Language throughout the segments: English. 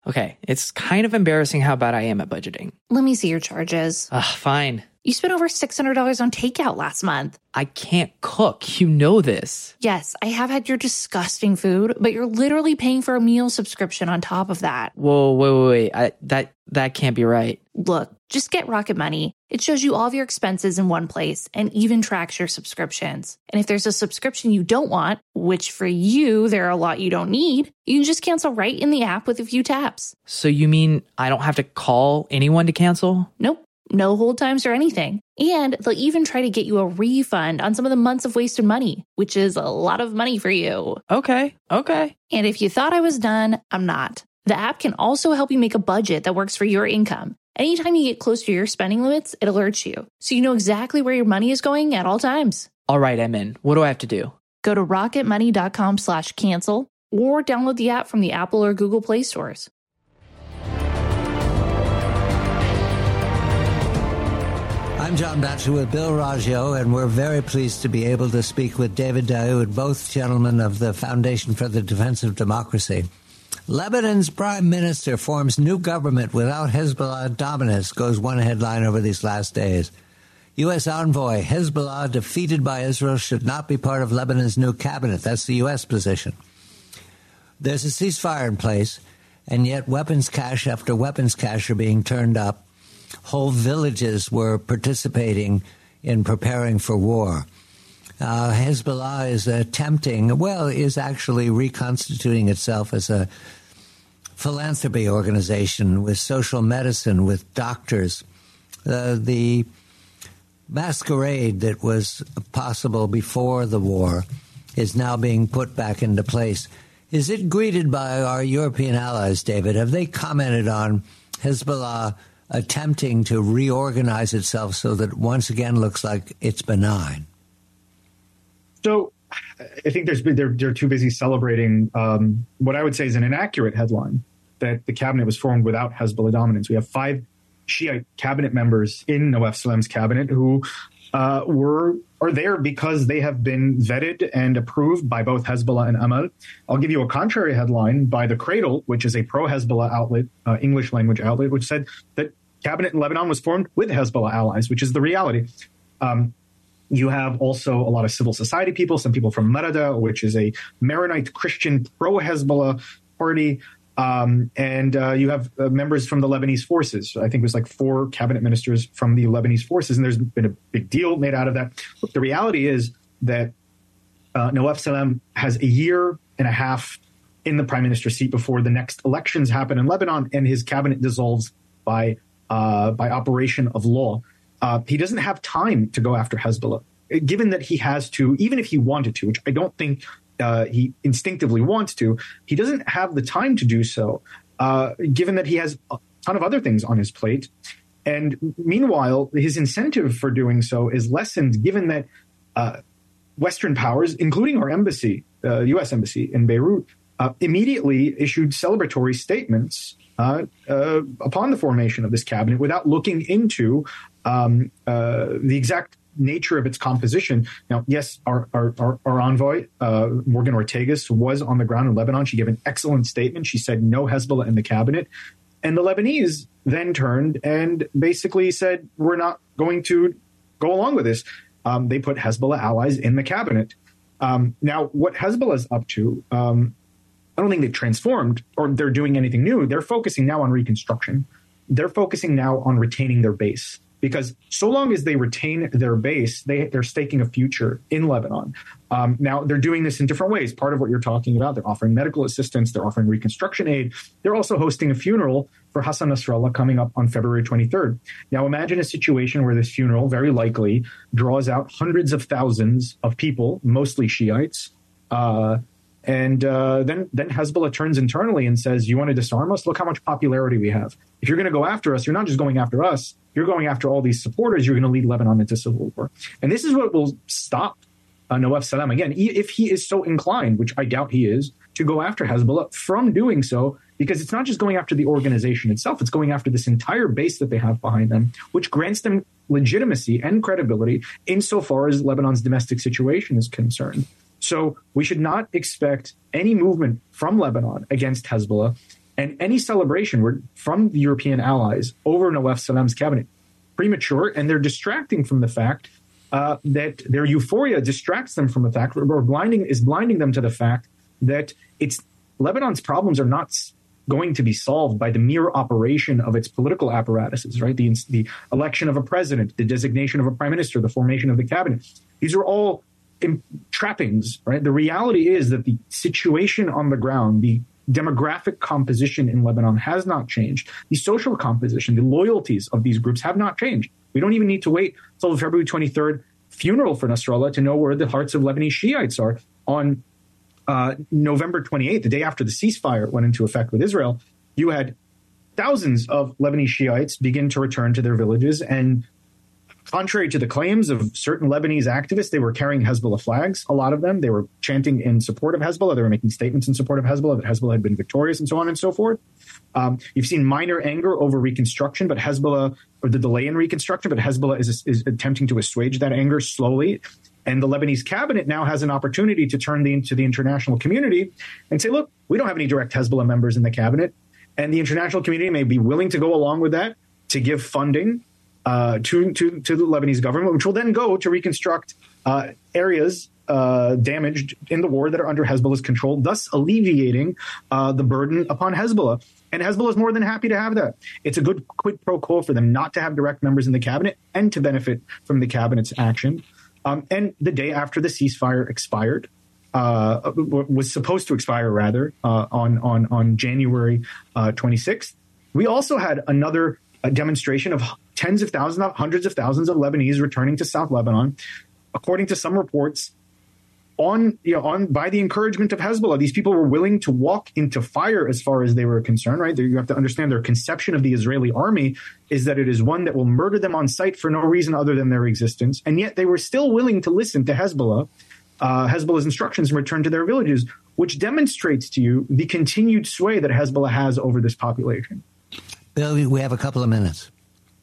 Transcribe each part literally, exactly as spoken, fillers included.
Okay, it's kind of embarrassing how bad I am at budgeting. Let me see your charges. Ugh, fine. You spent over six hundred dollars on takeout last month. I can't cook. You know this. Yes, I have had your disgusting food, but you're literally paying for a meal subscription on top of that. Whoa, wait, wait, wait. I, that, that can't be right. Look, just get Rocket Money. It shows you all of your expenses in one place and even tracks your subscriptions. And if there's a subscription you don't want, which for you, there are a lot you don't need, you can just cancel right in the app with a few taps. So you mean I don't have to call anyone to cancel? Nope. No hold times or anything. And they'll even try to get you a refund on some of the months of wasted money, which is a lot of money for you. Okay, okay. And if you thought I was done, I'm not. The app can also help you make a budget that works for your income. Anytime you get close to your spending limits, it alerts you, so you know exactly where your money is going at all times. All right, I'm in. What do I have to do? Go to rocketmoney.com slash cancel or download the app from the Apple or Google Play stores. I'm John Batchelor with Bill Raggio, and we're very pleased to be able to speak with David Daoud, both gentlemen of the Foundation for the Defense of Democracy. Lebanon's prime minister forms new government without Hezbollah dominance, goes one headline over these last days. U S envoy, Hezbollah defeated by Israel should not be part of Lebanon's new cabinet. That's the U S position. There's a ceasefire in place, and yet weapons cache after weapons cache are being turned up. Whole villages were participating in preparing for war. Uh, Hezbollah is attempting, well, is actually reconstituting itself as a philanthropy organization with social medicine, with doctors. Uh, the masquerade that was possible before the war is now being put back into place. Is it greeted by our European allies, David? Have they commented on Hezbollah attempting to reorganize itself so that once again looks like it's benign? So I think there's been, they're, they're too busy celebrating um, what I would say is an inaccurate headline, that the cabinet was formed without Hezbollah dominance. We have five Shiite cabinet members in Nawaf Salam's cabinet who uh, were are there because they have been vetted and approved by both Hezbollah and Amal. I'll give you a contrary headline by The Cradle, which is a pro-Hezbollah outlet, uh, English language outlet, which said that cabinet in Lebanon was formed with Hezbollah allies, which is the reality. Um, You have also a lot of civil society people, some people from Marada, which is a Maronite Christian pro-Hezbollah party. Um, and uh, you have uh, members from the Lebanese forces. I think it was like four cabinet ministers from the Lebanese forces. And there's been a big deal made out of that. Look, the reality is that uh, Nawaf Salam has a year and a half in the prime minister's seat before the next elections happen in Lebanon, and his cabinet dissolves by uh, by operation of law. Uh, he doesn't have time to go after Hezbollah, given that he has to, even if he wanted to, which I don't think uh, he instinctively wants to, he doesn't have the time to do so, uh, given that he has a ton of other things on his plate. And meanwhile, his incentive for doing so is lessened, given that uh, Western powers, including our embassy, uh, U S embassy in Beirut, uh, immediately issued celebratory statements uh, uh, upon the formation of this cabinet without looking into um, uh, the exact nature of its composition. Now, yes, our our, our, our envoy, uh, Morgan Ortegas, was on the ground in Lebanon. She gave an excellent statement. She said no Hezbollah in the cabinet. And the Lebanese then turned and basically said, we're not going to go along with this. Um, they put Hezbollah allies in the cabinet. Um, now, what Hezbollah is up to, um, I don't think they've transformed or they're doing anything new. They're focusing now on reconstruction. They're focusing now on retaining their base. Because so long as they retain their base, they, they're staking a future in Lebanon. Um, now, they're doing this in different ways. Part of what you're talking about, they're offering medical assistance. They're offering reconstruction aid. They're also hosting a funeral for Hassan Nasrallah coming up on February twenty-third. Now, imagine a situation where this funeral very likely draws out hundreds of thousands of people, mostly Shiites. Uh, and uh, then, then Hezbollah turns internally and says, you want to disarm us? Look how much popularity we have. If you're going to go after us, you're not just going after us. You're going after all these supporters. You're going to lead Lebanon into civil war. And this is what will stop uh, Nawaf Salam, again, if he is so inclined, which I doubt he is, to go after Hezbollah from doing so, because it's not just going after the organization itself. It's going after this entire base that they have behind them, which grants them legitimacy and credibility insofar as Lebanon's domestic situation is concerned. So we should not expect any movement from Lebanon against Hezbollah. And any celebration were from the European allies over Nawaf Salam's cabinet premature, and they're distracting from the fact uh, that their euphoria distracts them from the fact, or blinding is blinding them to the fact that it's Lebanon's problems are not going to be solved by the mere operation of its political apparatuses, right? The, the election of a president, the designation of a prime minister, the formation of the cabinet. These are all trappings, right? The reality is that the situation on the ground, the demographic composition in Lebanon has not changed. The social composition, the loyalties of these groups have not changed. We don't even need to wait until the February twenty-third funeral for Nasrallah to know where the hearts of Lebanese Shiites are. On uh, November twenty-eighth, the day after the ceasefire went into effect with Israel, you had thousands of Lebanese Shiites begin to return to their villages, and contrary to the claims of certain Lebanese activists, they were carrying Hezbollah flags, a lot of them. They were chanting in support of Hezbollah. They were making statements in support of Hezbollah, that Hezbollah had been victorious and so on and so forth. Um, you've seen minor anger over reconstruction, but Hezbollah, or the delay in reconstruction, but Hezbollah is, is attempting to assuage that anger slowly. And the Lebanese cabinet now has an opportunity to turn the, to the international community and say, look, we don't have any direct Hezbollah members in the cabinet. And the international community may be willing to go along with that, to give funding Uh, to, to, to the Lebanese government, which will then go to reconstruct uh, areas uh, damaged in the war that are under Hezbollah's control, thus alleviating uh, the burden upon Hezbollah. And Hezbollah is more than happy to have that. It's a good quid pro quo for them not to have direct members in the cabinet and to benefit from the cabinet's action. Um, and the day after the ceasefire expired, uh, was supposed to expire rather, uh, on, on, on January uh, twenty-sixth, we also had another a demonstration of tens of thousands, hundreds of thousands of Lebanese returning to South Lebanon, according to some reports, on you know on by the encouragement of Hezbollah. These people were willing to walk into fire as far as they were concerned. Right, you have to understand their conception of the Israeli army is that it is one that will murder them on sight for no reason other than their existence, and yet they were still willing to listen to Hezbollah, uh, Hezbollah's instructions, and return to their villages, which demonstrates to you the continued sway that Hezbollah has over this population. Bill, we have a couple of minutes.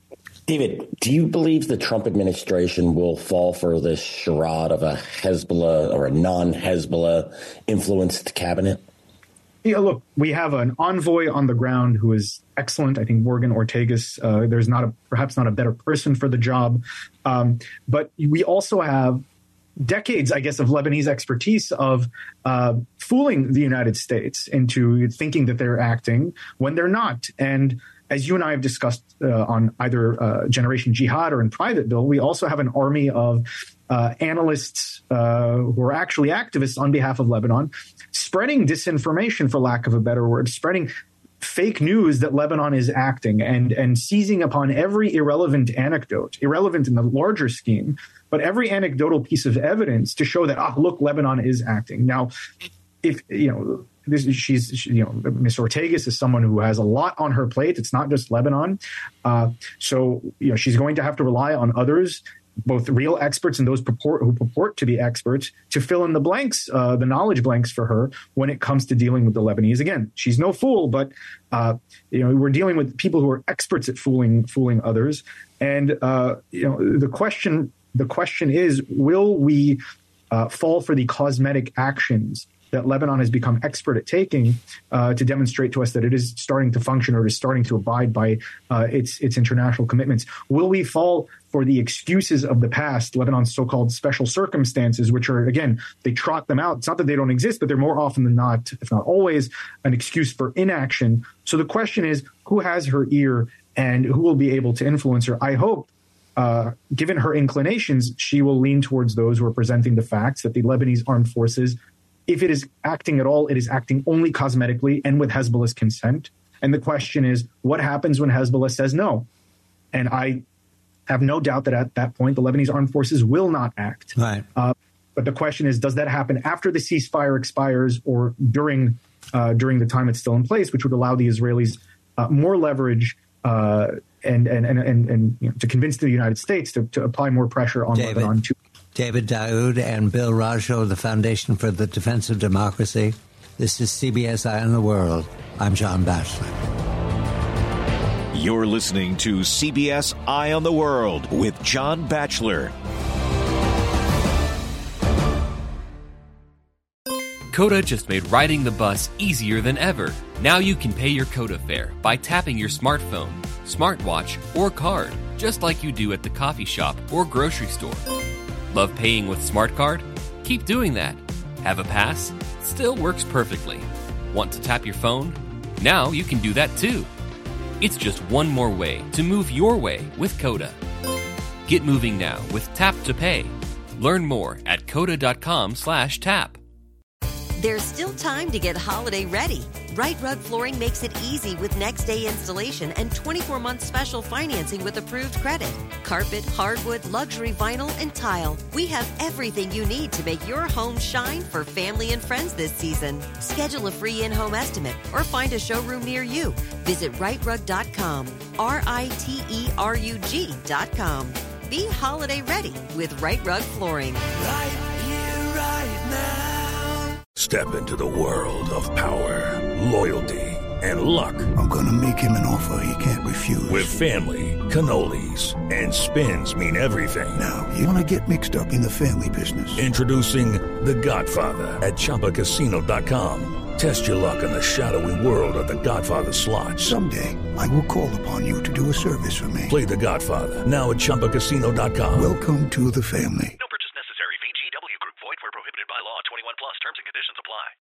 David, do you believe the Trump administration will fall for this charade of a Hezbollah or a non-Hezbollah influenced cabinet? Yeah, look, we have an envoy on the ground who is excellent. I think Morgan Ortagus, uh, there's not a perhaps not a better person for the job. Um, but we also have decades, I guess, of Lebanese expertise of uh, fooling the United States into thinking that they're acting when they're not. And as you and I have discussed uh, on either uh, Generation Jihad or in private, Bill, we also have an army of uh, analysts uh, who are actually activists on behalf of Lebanon, spreading disinformation, for lack of a better word, spreading fake news that Lebanon is acting and, and seizing upon every irrelevant anecdote, irrelevant in the larger scheme, but every anecdotal piece of evidence to show that, ah, look, Lebanon is acting. Now, if, you know, This, she's, she, you know, Miz Ortagus is someone who has a lot on her plate. It's not just Lebanon. Uh, so, you know, she's going to have to rely on others, both real experts and those purport, who purport to be experts, to fill in the blanks, uh, the knowledge blanks for her when it comes to dealing with the Lebanese. Again, she's no fool, but, uh, you know, we're dealing with people who are experts at fooling, fooling others. And, uh, you know, the question, the question is, will we uh, fall for the cosmetic actions that Lebanon has become expert at taking uh, to demonstrate to us that it is starting to function or is starting to abide by uh, its its international commitments? Will we fall for the excuses of the past, Lebanon's so-called special circumstances, which are, again, they trot them out. It's not that they don't exist, but they're more often than not, if not always, an excuse for inaction. So the question is, who has her ear and who will be able to influence her? I hope, uh, given her inclinations, she will lean towards those who are presenting the facts that the Lebanese armed forces, if it is acting at all, it is acting only cosmetically and with Hezbollah's consent. And the question is, what happens when Hezbollah says no? And I have no doubt that at that point, the Lebanese armed forces will not act. Right. Uh, but the question is, does that happen after the ceasefire expires or during uh, during the time it's still in place, which would allow the Israelis uh, more leverage uh, and, and, and, and, and you know, to convince the United States to, to apply more pressure on David. Lebanon to David Daoud and Bill Rajo, the Foundation for the Defense of Democracy. This is C B S Eye on the World. I'm John Batchelor. You're listening to C B S Eye on the World with John Batchelor. Coda just made riding the bus easier than ever. Now you can pay your Coda fare by tapping your smartphone, smartwatch, or card, just like you do at the coffee shop or grocery store. Love paying with SmartCard? Keep doing that. Have a pass? Still works perfectly. Want to tap your phone? Now you can do that too. It's just one more way to move your way with Coda. Get moving now with Tap to Pay. Learn more at coda.com slash tap. There's still time to get holiday ready. Right Rug Flooring makes it easy with next day installation and twenty-four month special financing with approved credit. Carpet, hardwood, luxury vinyl, and tile. We have everything you need to make your home shine for family and friends this season. Schedule a free in-home estimate or find a showroom near you. Visit right rug dot com. R I T E R U G dot com. Be holiday ready with Right Rug Flooring. Right here, right now. Step into the world of power, loyalty, and luck. I'm going to make him an offer he can't refuse. With family, cannolis, and spins mean everything. Now, you want to get mixed up in the family business. Introducing The Godfather at Chumba Casino dot com. Test your luck in the shadowy world of The Godfather slot. Someday, I will call upon you to do a service for me. Play The Godfather now at Chumba Casino dot com. Welcome to the family.